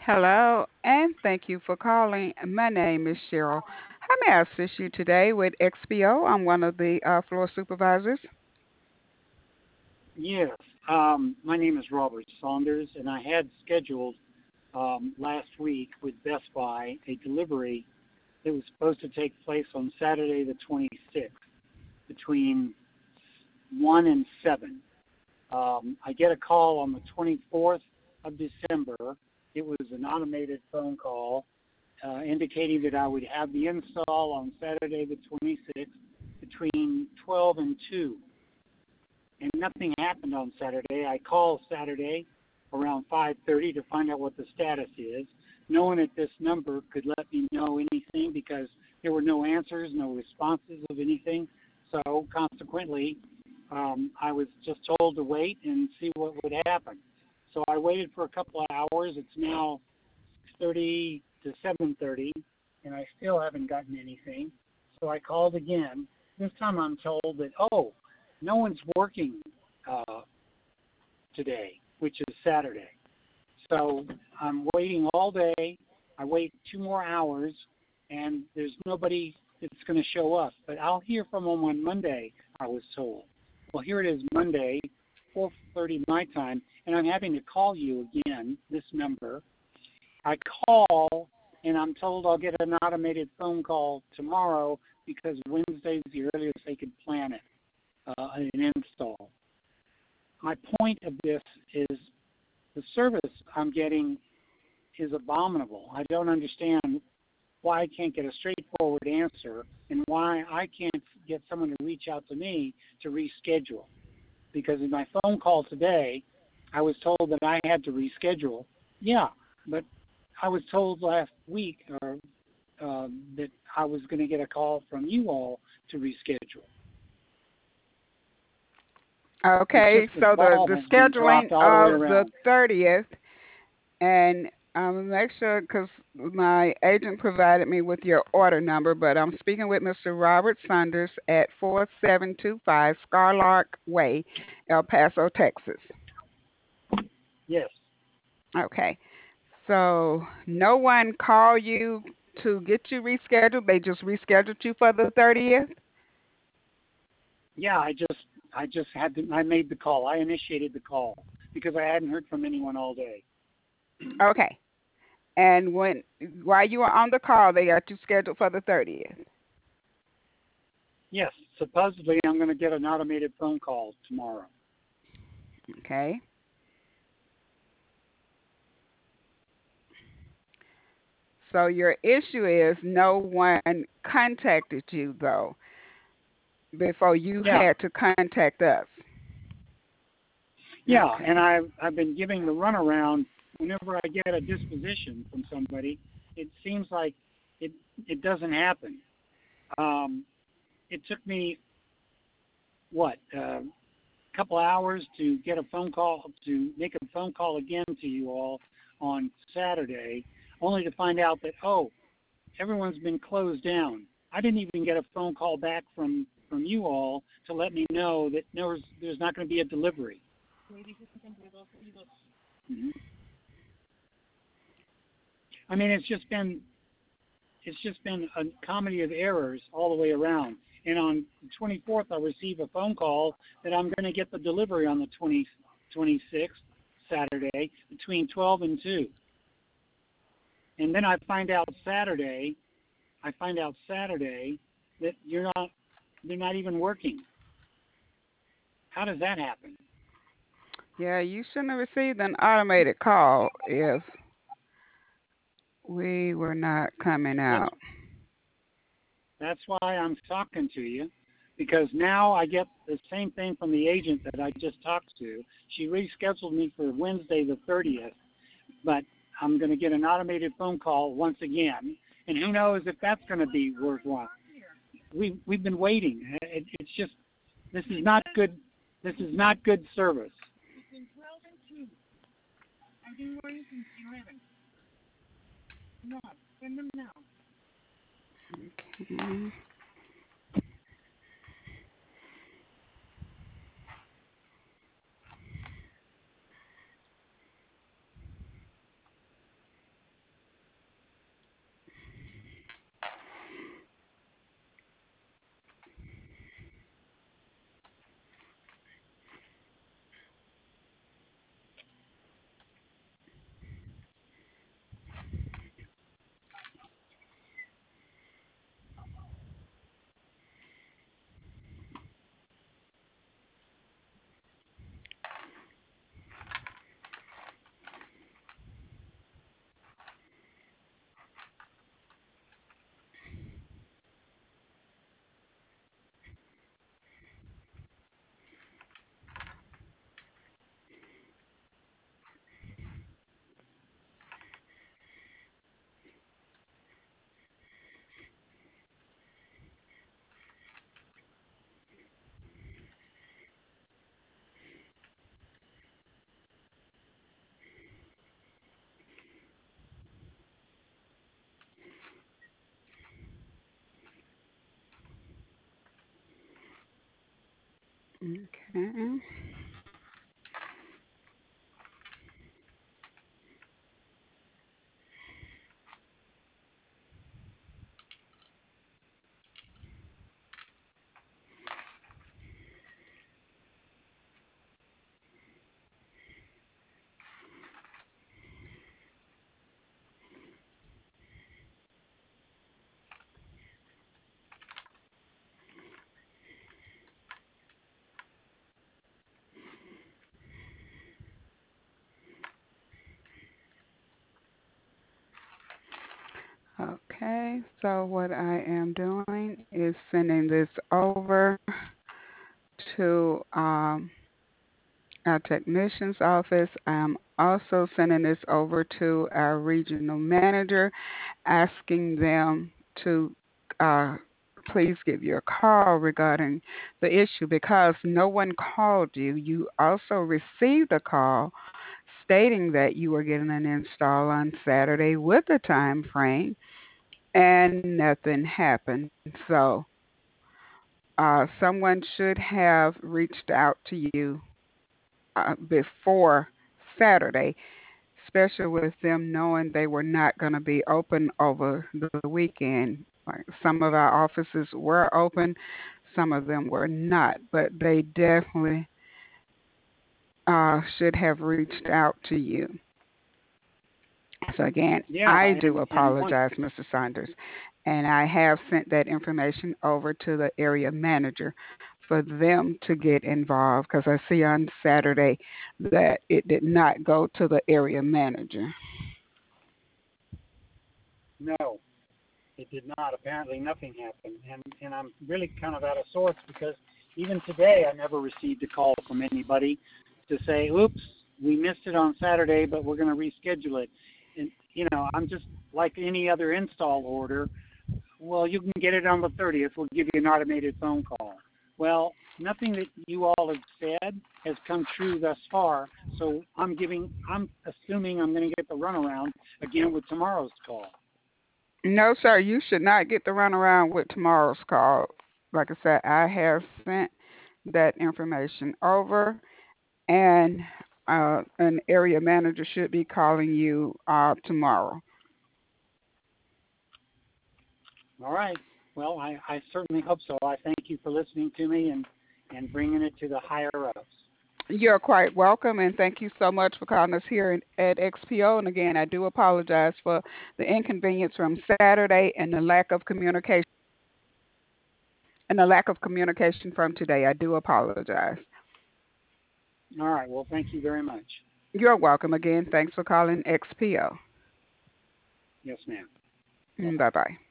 Hello, and thank you for calling. My name is Cheryl. How may I assist you today with XPO? I'm one of the floor supervisors. Yes, my name is Robert Saunders, and I had scheduled last week with Best Buy a delivery that was supposed to take place on Saturday the 26th between 1 and 7. I get a call on the 24th of December. It was an automated phone call indicating that I would have the install on Saturday the 26th between 12 and 2. And nothing happened on Saturday. I called Saturday around 5:30 to find out what the status is. No one at this number could let me know anything because there were no answers, no responses of anything. So consequently, I was just told to wait and see what would happen. So I waited for a couple of hours. It's now 6:30 to 7:30, and I still haven't gotten anything. So I called again. This time I'm told that, no one's working uh, today, which is Saturday. So I'm waiting all day. I wait 2 more hours, and there's nobody that's going to show up. But I'll hear from them on Monday, I was told. Well, here it is Monday, 4:30 my time, and I'm having to call you again, this number. I call, and I'm told I'll get an automated phone call tomorrow because Wednesday's the earliest they could plan it, an install. My point of this is the service I'm getting is abominable. I don't understand why I can't get a straightforward answer and why I can't get someone to reach out to me to reschedule. Because in my phone call today, I was told that I had to reschedule. Yeah, but I was told last week that I was going to get a call from you all to reschedule. It's just Okay, this so the, ball the has been scheduling dropped all the way of the around. 30th, and make sure because my agent provided me with your order number, but I'm speaking with Mr. Robert Saunders at 4725 Scarlark Way, El Paso, Texas. Yes. Okay. So no one called you to get you rescheduled. They just rescheduled you for the 30th. Yeah, I just I made the call. I initiated the call because I hadn't heard from anyone all day. Okay. And while you were on the call, they got you scheduled for the 30th. Yes, supposedly I'm going to get an automated phone call tomorrow. Okay. So your issue is no one contacted you though before you Yeah, had to contact us. yeah, and Okay. I've been giving the runaround whenever I get a disposition from somebody. It seems like it it doesn't happen. Um, it took me what a couple hours to get a phone call to make a phone call again to you all on Saturday, only to find out that everyone's been closed down. I didn't even get a phone call back from you all to let me know that there's not going to be a delivery. Mhm. I mean, it's just been a comedy of errors all the way around. And on the 24th, I receive a phone call that I'm going to get the delivery on the 26th, Saturday, between 12 and 2. And then I find out Saturday that they're not even working. How does that happen? Yeah, you shouldn't have received an automated call if we were not coming That's out. That's why I'm talking to you, because now I get the same thing from the agent that I just talked to. She rescheduled me for Wednesday the 30th, but I'm going to get an automated phone call once again, and who knows if that's going to be worthwhile. We've been waiting. It's just this is not good. This is not good service. Okay. Okay. Okay. So what I am doing is sending this over to our technician's office. I'm also sending this over to our regional manager, asking them to uh, please give you a call regarding the issue because no one called you. You also received a call stating that you were getting an install on Saturday with a time frame, and nothing happened. So someone should have reached out to you before Saturday, especially with them knowing they were not going to be open over the weekend. Like some of our offices were open, some of them were not, but they definitely should have reached out to you. So again, Yeah, I do and once, apologize, Mr. Saunders, and I have sent that information over to the area manager for them to get involved because I see on Saturday that it did not go to the area manager. no, it did not. Apparently, nothing happened, and I'm really kind of out of sorts because even today I never received a call from anybody to say, "Oops, we missed it on Saturday, but we're going to reschedule it." And I'm just like any other install order. Well, you can get it on the 30th. We'll give you an automated phone call. Well, nothing that you all have said has come true thus far. So I'm assuming I'm going to get the runaround again with tomorrow's call. No, sir, you should not get the runaround with tomorrow's call. Like I said, I have sent that information over, and an area manager should be calling you tomorrow. All right. Well, I certainly hope so. I thank you for listening to me and bringing it to the higher ups. You're quite welcome, and thank you so much for calling us here at XPO. And again, I do apologize for the inconvenience from Saturday and the lack of communication from today. I do apologize. All right. Well, thank you very much. You're welcome again. Thanks for calling XPO. Yes, ma'am. Bye bye. Bye bye.